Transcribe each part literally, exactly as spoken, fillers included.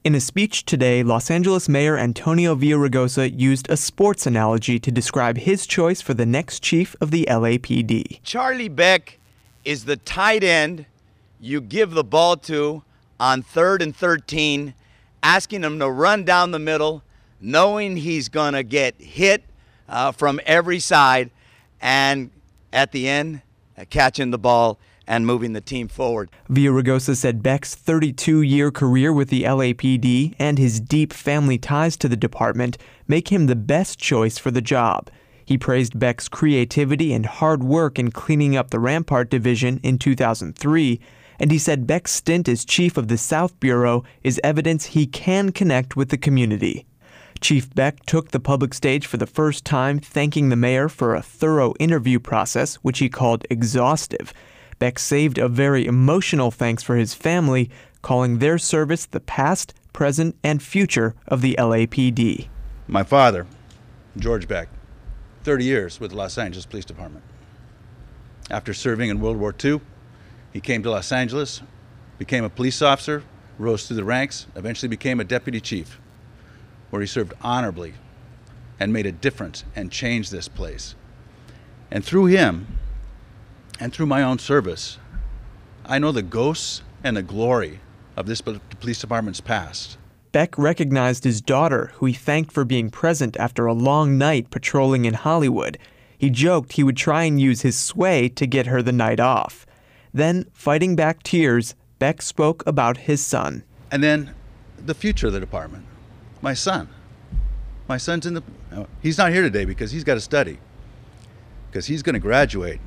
In a speech today, Los Angeles Mayor Antonio Villaraigosa used a sports analogy to describe his choice for the next chief of the L A P D. Charlie Beck is the tight end you give the ball to on third and thirteen, asking him to run down the middle, knowing he's going to get hit uh, from every side, and at the end, uh, catching the ball and moving the team forward. Villaraigosa said Beck's thirty-two-year career with the L A P D and his deep family ties to the department make him the best choice for the job. He praised Beck's creativity and hard work in cleaning up the Rampart Division in two thousand three, and he said Beck's stint as chief of the South Bureau is evidence he can connect with the community. Chief Beck took the public stage for the first time, thanking the mayor for a thorough interview process, which he called exhaustive. Beck saved a very emotional thanks for his family, calling their service the past, present, and future of the L A P D. My father, George Beck, thirty years with the Los Angeles Police Department. After serving in World War Two, he came to Los Angeles, became a police officer, rose through the ranks, eventually became a deputy chief, where he served honorably and made a difference and changed this place. And through him, and through my own service, I know the ghosts and the glory of this police department's past. Beck recognized his daughter, who he thanked for being present after a long night patrolling in Hollywood. He joked he would try and use his sway to get her the night off. Then, fighting back tears, Beck spoke about his son. And then the future of the department. My son. My son's in the... He's not here today because he's got to study. Because he's going to graduate.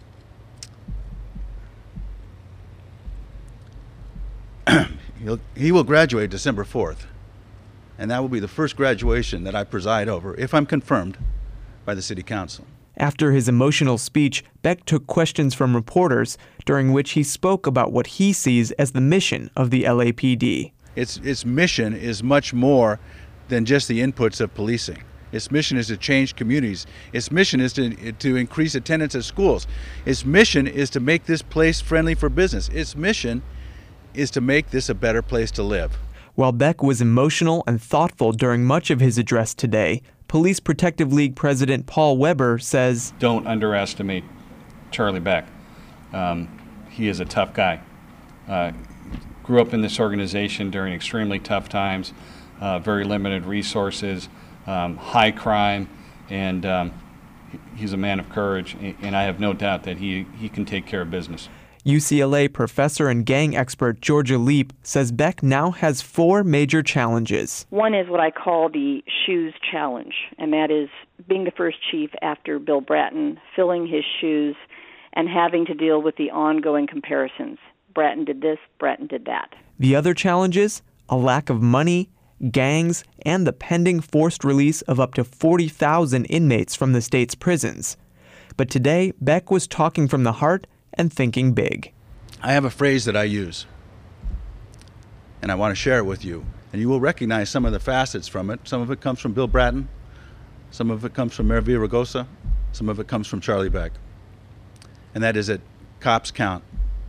He'll, he will graduate December fourth, and that will be the first graduation that I preside over, if I'm confirmed, by the City Council. After his emotional speech, Beck took questions from reporters, during which he spoke about what he sees as the mission of the L A P D. Its, its mission is much more than just the inputs of policing. Its mission is to change communities. Its mission is to, to increase attendance at schools. Its mission is to make this place friendly for business. Its mission is to make this a better place to live. While Beck was emotional and thoughtful during much of his address today, Police Protective League President Paul Weber says, "Don't underestimate Charlie Beck. Um, he is a tough guy. Uh, grew up in this organization during extremely tough times, uh, very limited resources, um, high crime, and um, he's a man of courage, and I have no doubt that he, he can take care of business." U C L A professor and gang expert Georgia Leap says Beck now has four major challenges. One is what I call the shoes challenge, and that is being the first chief after Bill Bratton, filling his shoes, and having to deal with the ongoing comparisons. Bratton did this, Bratton did that. The other challenges? A lack of money, gangs, and the pending forced release of up to forty thousand inmates from the state's prisons. But today, Beck was talking from the heart and thinking big. I have a phrase that I use, and I want to share it with you. And you will recognize some of the facets from it. Some of it comes from Bill Bratton. Some of it comes from Mayor Villaraigosa. Some of it comes from Charlie Beck. And that is that cops count.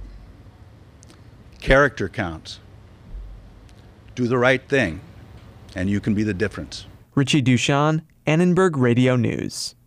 Character counts. Do the right thing, and you can be the difference. Richie Dushan, Annenberg Radio News.